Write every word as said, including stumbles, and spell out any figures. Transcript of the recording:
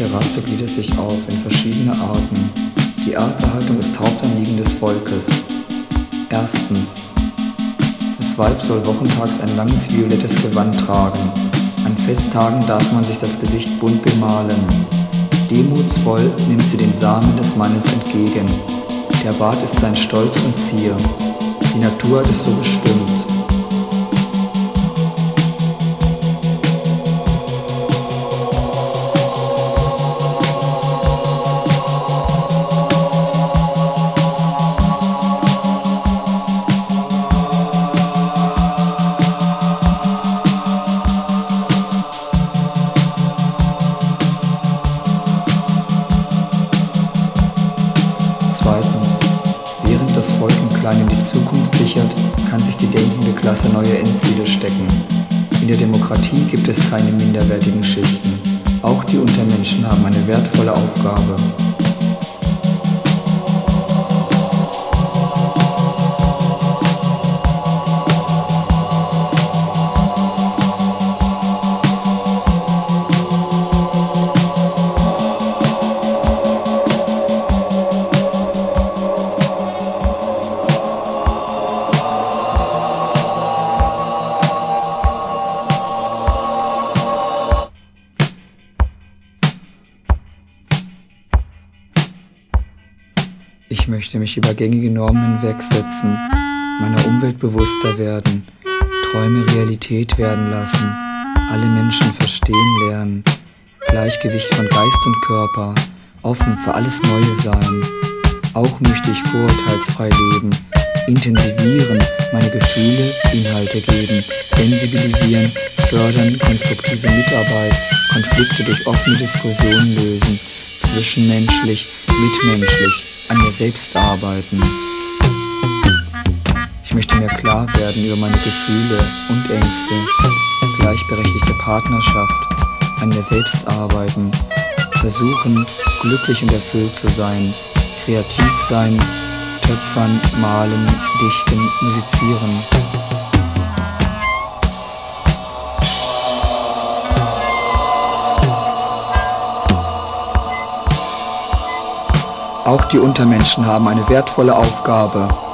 Rasse gliedert sich auf in verschiedene Arten. Die Arterhaltung ist Hauptanliegen des Volkes. Erstens. Das Weib soll wochentags ein langes violettes Gewand tragen. An Festtagen darf man sich das Gesicht bunt bemalen. Demutsvoll nimmt sie den Samen des Mannes entgegen. Der Bart ist sein Stolz und Zier. Die Natur hat es so bestimmt. Während das Volk im Kleinen die Zukunft sichert, kann sich die denkende Klasse neue Endziele stecken. In der Demokratie gibt es keine minderwertigen Schichten. Auch die Untermenschen haben eine wertvolle Aufgabe. Ich möchte mich über gängige Normen hinwegsetzen, meiner Umwelt bewusster werden, Träume Realität werden lassen, alle Menschen verstehen lernen, Gleichgewicht von Geist und Körper, offen für alles Neue sein. Auch möchte ich vorurteilsfrei leben, intensivieren, meine Gefühle Inhalte geben, sensibilisieren, fördern, konstruktive Mitarbeit, Konflikte durch offene Diskussionen lösen, zwischenmenschlich, mitmenschlich, an mir selbst arbeiten. Ich möchte mir klar werden über meine Gefühle und Ängste, gleichberechtigte Partnerschaft, an mir selbst arbeiten, versuchen, glücklich und erfüllt zu sein, kreativ sein, töpfern, malen, dichten, musizieren. Auch die Untermenschen haben eine wertvolle Aufgabe.